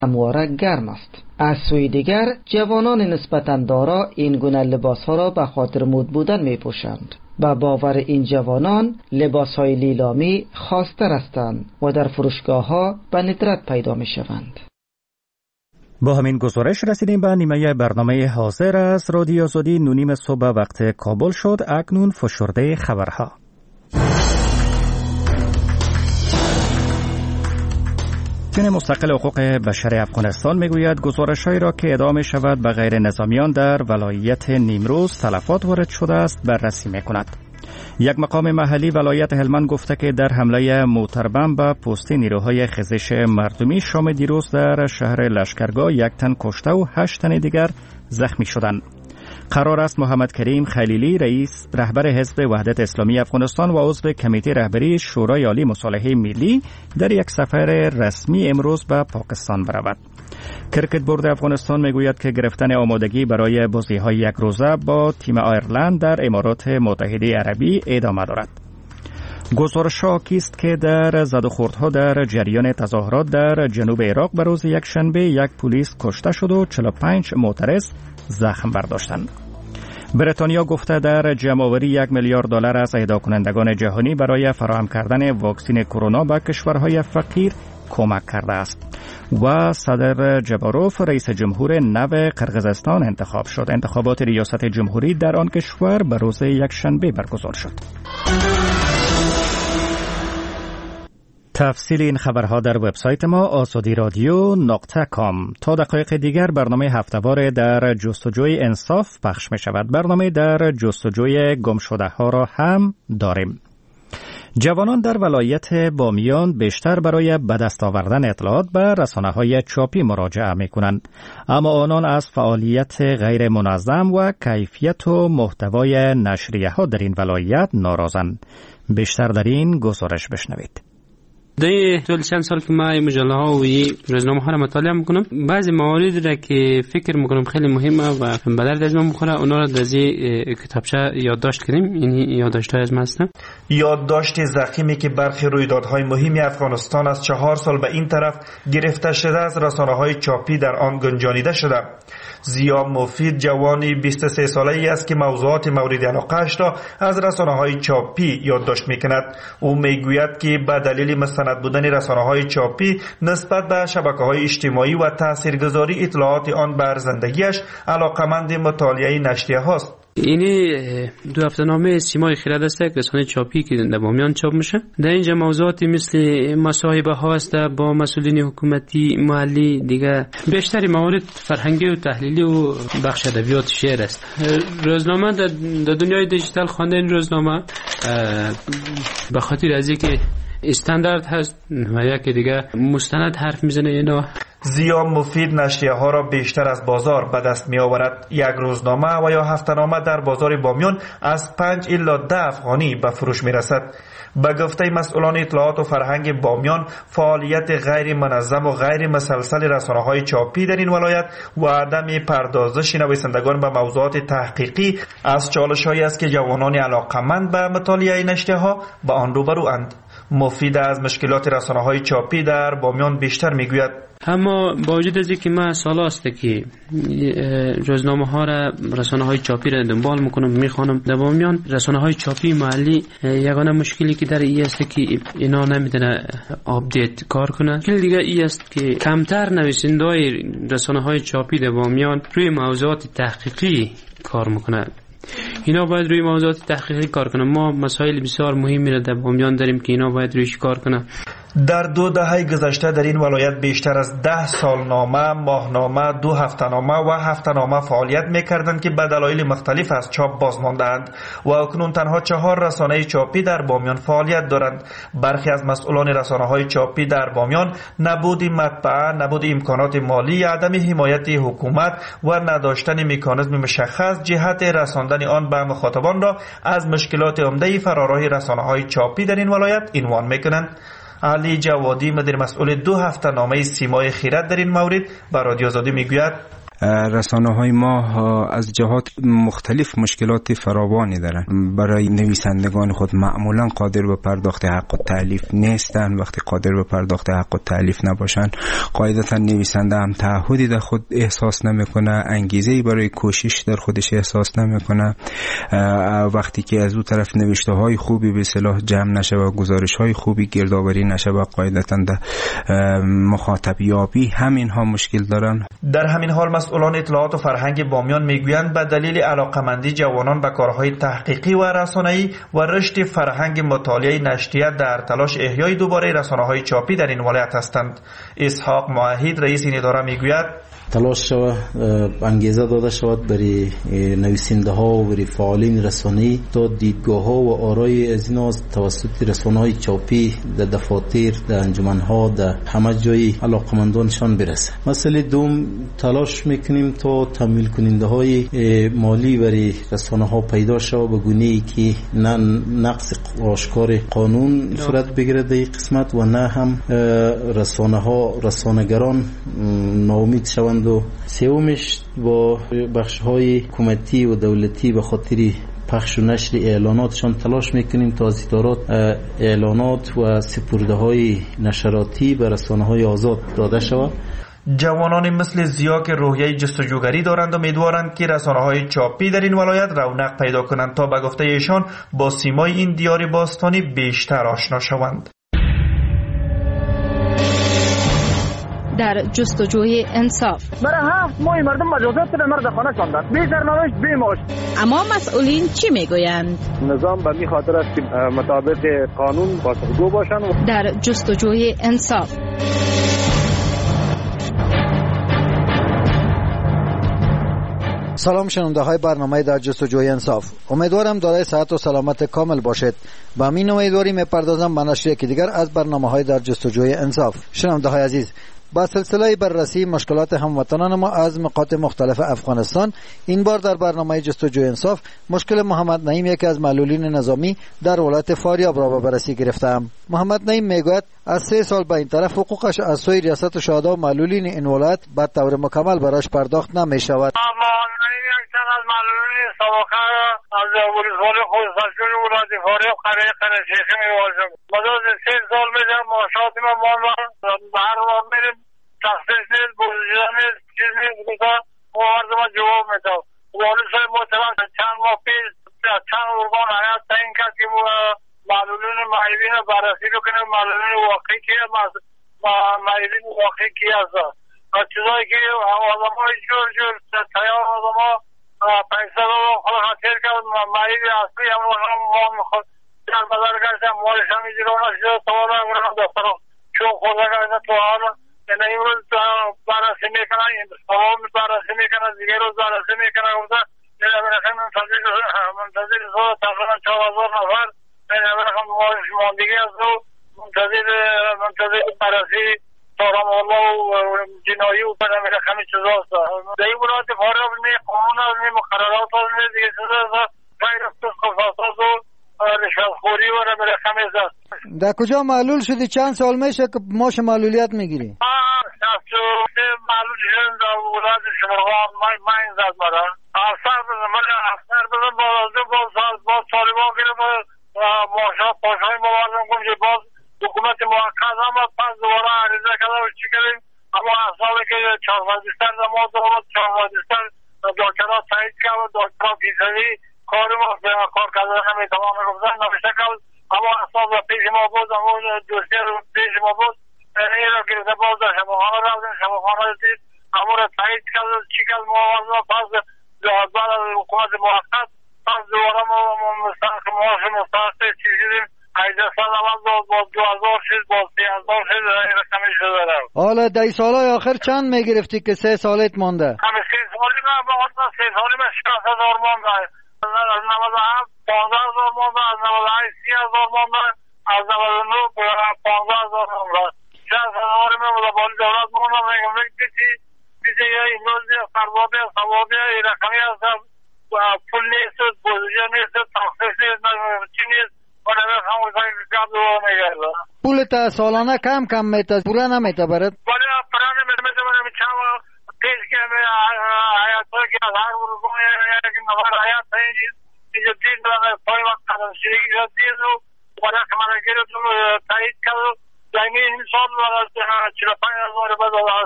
همواره گرم است. از سوی دیگر جوانان نسبتاً دارا این گونه لباسها را به خاطر مد بودن می پوشند. با باور این جوانان لباسهای لیلامی خاص‌تر هستند و در فروشگاه‌ها به ندرت پیدا می شوند. با همین گزارش رسیدیم به نیمه برنامه حاضر از رادیو آزادی. 9:30 صبح وقت کابل شد. اکنون فشرده خبرها. تیم مستقل حقوق بشر افغانستان میگوید گزارش‌هایی را که ادعا می‌شود به غیر نظامیان در ولایت نیمروز تلفات وارد شده است بررسی می‌کند. یک مقام محلی ولایت هلمند گفته که در حمله موتربم به پست نیروهای خیزش مردمی شام دیروز در شهر لشکرگاه 1 تن کشته و 8 تن دیگر زخمی شدند. قرار است محمد کریم خلیلی رهبر حزب وحدت اسلامی افغانستان و عضو کمیته رهبری شورای عالی مصالحه ملی در یک سفر رسمی امروز به پاکستان برود. کرکت بورد افغانستان میگوید که گرفتن آمادگی برای بازی‌های یک روزه با تیم آیرلند در امارات متحده عربی ادامه دارد. گزارش حاکی است که در زد و خوردها در جریان تظاهرات در جنوب عراق به روز یکشنبه 1 پلیس کشته شد و 45 معترض زخم برداشتند. بریتانیا گفته در جمع‌آوری $1 میلیارد از اهدا کنندگان جهانی برای فراهم کردن واکسن کرونا به کشورهای فقیر کمک کرده است. و صدر جباروف رئیس جمهور نو قرقیزستان انتخاب شد. انتخابات ریاست جمهوری در آن کشور به روز یکشنبه برگزار شد. تفصیل این خبرها در وبسایت ما azadiradio.com. تا دقایق دیگر برنامه هفته‌وار در جستجوی انصاف پخش می شود. برنامه در جستجوی گمشده ها را هم داریم. جوانان در ولایت بامیان بیشتر برای به دست آوردن اطلاعات به رسانه‌های چاپی مراجعه می‌کنند، اما آنان از فعالیت غیر منظم و کیفیت و محتوای نشریه‌ها در این ولایت ناراضند. بیشتر در این گزارش بشنوید. در طول چند سال که ما مجله ها و روزنامه ها را مطالعه میکنم، بعضی موارد را که فکر میکنم خیلی مهمه و به درد از من بخوره، اونا را در کتابچه یادداشت کردیم. این یادداشت های از ما هستن. یادداشت ضخیمی که برخی رویدادهای مهمی افغانستان از 4 سال به این طرف گرفته شده از رسانه های چاپی در آن گنجانیده شده. زیا مفید جوانی 23 ساله‌ای است که موضوعات مورد علاقه‌اش را از رسانه‌های چاپی یادداشت می‌کند. او می‌گوید که به دلیل مستند بودن رسانه‌های چاپی نسبت به شبکه‌های اجتماعی و تاثیرگذاری اطلاعات آن بر زندگیش علاقه‌مند مطالعه نشریه‌هاست. اینی 2 هفته‌نامه سیمای خرد است، رسانه چاپی که در بامیان چاپ میشه. در اینجا موضوعاتی مثل مصاحبه ها است با مسئولین حکومتی محلی، دیگه بیشتر موارد فرهنگی و تحلیلی و بخش ادبیات شعر است. روزنامه در دنیای دیجیتال خواندن روزنامه به خاطر از اینکه استاندارد هست و یکی دیگه مستند حرف میزنه. اینا زیا مفید نشریه ها را بیشتر از بازار به دست می آورد. یک روزنامه و یا هفته‌نامه در بازار بامیان از 5 الی 10 افغانی به فروش می رسد. به گفته مسئولان اطلاعات و فرهنگ بامیان، فعالیت غیر منظم و غیر مسلسل رسانه های چاپی در این ولایت و عدم پردازش نویسندگان به موضوعات تحقیقی از چالش‌هایی است که جوانان علاقه‌مند به مطالعه نشریه ها به آن روبروند. مفید از مشکلات رسانه‌های چاپی در بامیان بیشتر میگوید. اما با وجود از اینکه من سال‌هاست که روزنامه ها را، رسانه های چاپی را دنبال میکنم، میخوانم، در بامیان رسانه های چاپی محلی یگانه مشکلی که در این است که اینا نمیدونه آپدیت کار کنه. مشکل دیگه این است که کمتر نویسنده‌های رسانه های چاپی در بامیان روی موضوعات تحقیقی کار میکنه. اینا باید روی موضوعات تحقیقی کار کنن. ما مسائل بسیار مهمی را در بامیان داریم که اینا باید رویش کار کنن. در 2 دهه گذشته در این ولایت بیشتر از 10 سالنامه، ماهنامه، 2 هفته‌نامه و هفته‌نامه فعالیت می‌کردند که به دلایل مختلف از چاپ باز ماندند و اکنون تنها 4 رسانه چاپی در بامیان فعالیت دارند. برخی از مسئولان رسانه‌های چاپی در بامیان نبود مطبعه، نبود امکانات مالی، عدم حمایت حکومت و نداشتن مکانیزم مشخص جهت رساندن آن به مخاطبان را از مشکلات عمده فراراه رسانه‌های چاپی در این ولایت عنوان می‌کنند. علی جوادی مدیر مسئول 2 هفته‌نامه سیمای خیرات در این مورد به رادیو آزادی میگوید: رسانه‌های ما از جهات مختلف مشکلات فراوانی دارن. برای نویسندگان خود معمولا قادر به پرداخت حق التألیف نیستن. وقتی قادر به پرداخت حق التألیف نباشن، قاعدتا نویسنده هم تعهدی در خود احساس نمیکنه، انگیزه‌ای برای کوشش در خودش احساس نمیکنه. وقتی که از اون طرف نوشته های خوبی به اصطلاح جمع نشه و گزارش های خوبی گردآوری نشه، و قاعدتا مخاطب یابی همین ها مشکل دارن. در همین حال مسئولان اطلاعات و فرهنگ بامیان میگویند به دلیل علاقمندی جوانان به کارهای تحقیقی و رسانه‌ای و رشد فرهنگ مطالعه نشریه در تلاش احیای دوباره رسانه‌های چاپی در این ولایت هستند. اسحاق موحد رئیس این اداره میگوید تلاش شود انگیزه داده شود برای نویسنده ها و برای فعالین رسانه‌ای تا دیدگاه ها و آرای از اینا توسط رسانه‌های چاپی در دفاتر، در انجمن‌ها، در همه جای علاقمندانشان برسه. مسئله دوم، تلاش میکنیم تا تمویل کننده های مالی برای رسانه‌ها پیدا شود به گونه‌ای که نه نقض آشکار قانون صورت بگیرد در این قسمت و نه هم رسانه‌ها رسانه‌گران ناامید شوند. و سومش با بخش‌های حکومتی و دولتی به خاطر پخش و نشر اعلاناتشان تلاش میکنیم تا از ادارات اعلانات و سپرده‌های نشراتی به رسانه‌های آزاد داده شود. جوانان مثل زیا که روحیه جستجوگری دارند و امیدوارند که رسانه‌های چاپی در این ولایت رونق پیدا کنند تا به گفته ایشان با سیمای این دیار باستانی بیشتر آشنا شوند. در جستجوی انصاف برای 7 ماه مردم مجازات به مرد خانه شاندن، بی سرنوشت بی معاش. اما مسئولین چی میگویند؟ نظام به این خاطر است که مطابق قانون بازگو باشند. در جستجوی انصاف سلام شنونده های برنامه در جستجوی انصاف، امیدوارم دارای صحت و سلامت کامل باشید. با همین امیدواری میپردازم به نشر یکی دیگر از برنامه های در جستجوی انصاف. شنونده های عزیز، با سلسله بررسی مشکلات هموطنان ما از مقاطع مختلف افغانستان، این بار در برنامه جستجوی انصاف مشکل محمد نعیم، یکی از معلولین نظامی در ولایت فاریاب را به بررسی گرفتم. محمد نعیم میگوید از 3 سال به این طرف حقوقش از سوی ریاست شهدا و معلولین این ولایت به طور مکمل براش پرداخت نمی شود. از معلولین سابقه از ولسوالی خوزستان ولایت فاریاب قریه قرشیخی میوازم. مدد 3 سال میدم معاشات ما هر وقت میریم تخصیص نیست، بوزیده نیست، چیز نیست بکن مواردم جواب میدم. والی صاحب محترم چند ماه پیش چند ارگان حیات تعیین کرد که معلولین معیبین بررسی بکنه، معلولین واقعی که معیبین واقعی کی هست. چیزایی که آدم های جور تیار آدم ها پیسه رو خود خطیر کرد، معیبی اصلی هم میخواد در بدر گشت هم مالش هم ایجرا نشده توالا هم دستر چون خورده گشته تو حالا یعنی این روز بررسی میکنن، این سوال بررسی میکنن، دیگه روز بررسی میکنن یعنی برخم منتظر زود تقریبا 4000 نفر یعنی برخم ماندگی از رو منتظر بررسی تارم الله و جنایی و بدم برخم چیز هست. در این ولایت فاریاب نی قانون از نی مقررات از نی دیگه چیز هست غیر افتس خفاصات و رشوتخوری و برخم هست. در کجا معلول شدی؟ چند سال میشه که ماش معلولیت میگیری؟ معلول شدن در ولایت شمرغان من زد مرا افسر بزن باز طالبان گیره پاشای مواردم کنم که باز حکومت موقت هم پس دوباره عریضه کرده و چی کردیم اما اصلاحی که 4 بیستر ما دارم 4 بیستر دکترها تایید کرد و دکترها فیصدی کاری ما کار کرده نمیتوان گفتن نوشته کرد اما اصلا پیش ما بود، اما دوستی رو پیش ما بود این رو گرفته باز در شباخانه رفتیم، شباخانه دید اما رو تایید کرد چی کرد موازنه پس بعد از حکومت موقت پس دوباره ما مستحق چیزیم 18 سال اول با 2000 شد با 3000 شد این رقمی شده رو. حالا در سالهای آخر چند میگرفتی که 3 سالت مانده؟ همه 3 سالی من با 3 سالی من 60000 مانده، از 97 15000 مانده، از 98 30000 مانده، از 99 15000 مانده. 60000 من با بالی دولت مانده میگم دیگه این روز فرزابی ثوابی این رقمی هست پول نیست، بودجه نیست، تخصیص نیست، چی نیست پولت سالانه کم میته پورا نمیته برات؟ ولی پورا نمیته من چند پیش که حیات ها که از هر گروه یک نفر حیات اینجا دید و پای وقت قدم شدگی شد دید و برای که من گرفت و تایید کرد و این سال 45,000 بدل